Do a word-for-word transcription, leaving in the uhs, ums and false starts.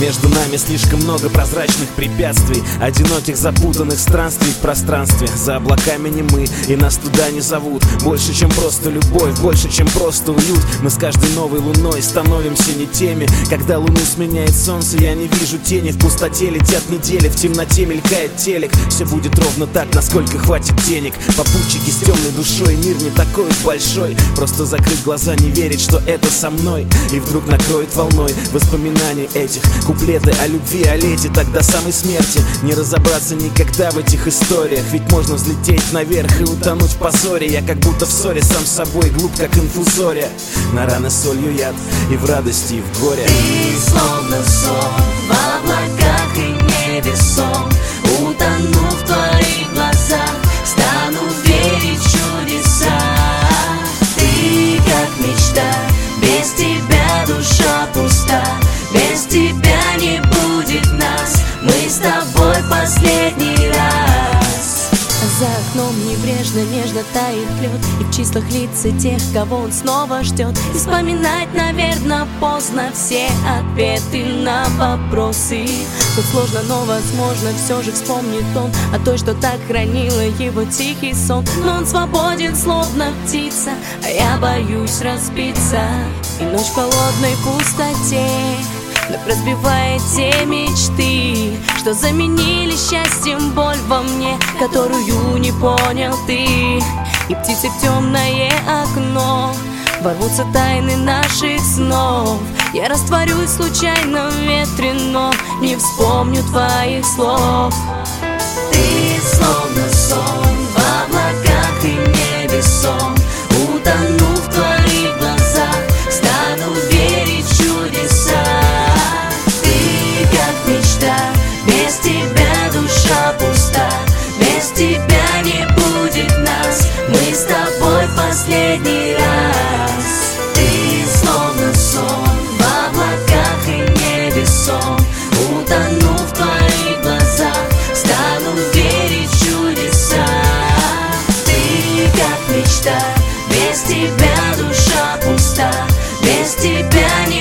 Между нами слишком много прозрачных препятствий, одиноких запутанных странствий в пространстве. За облаками не мы, и нас туда не зовут. Больше, чем просто любовь, больше, чем просто уют. Мы с каждой новой луной становимся не теми. Когда луну сменяет солнце, я не вижу тени. В пустоте летят недели, в темноте мелькает телек. Все будет ровно так, насколько хватит денег. Попутчики с темной душой, мир не такой уж большой. Просто закрыть глаза, не верить, что это со мной. И вдруг накроет волной воспоминаний этих. Куплеты о любви, о лете, так до самой смерти. Не разобраться никогда в этих историях. Ведь можно взлететь наверх и утонуть в позоре. Я как будто в ссоре сам с собой, глуп как инфузория. На раны солью яд и в радости, и в горе. Ты словно сон в облаках и невесом. Утону в твоих глазах, стану верить в чудеса. Ты как мечта, без тебя душа пуста. Без тебя не будет нас, мы с тобой последний раз. За окном небрежно, нежно тает лед, и в числах лица тех, кого он снова ждет. И вспоминать, наверное, поздно все ответы на вопросы. Тут сложно, но возможно, все же вспомнит он о той, что так хранила его тихий сон. Но он свободен, словно птица, а я боюсь разбиться. И ночь в холодной пустоте вновь разбивает те мечты, что заменили счастьем боль во мне, которую не понял ты. И птицы в темное окно ворвутся тайны наших снов. Я растворюсь случайно в ветре, но не вспомню твоих слов. Ты словно сон в облаках и невесом. Утону в твоих глазах, стану верить в чудеса. Ты как мечта, без тебя душа пуста. Без тебя не будет нас, мы с тобой последний раз. Ты словно сон в облаках и невесом. Утону в твоих глазах, стану верить в чудеса. Ты как мечта, без тебя душа пуста. Без тебя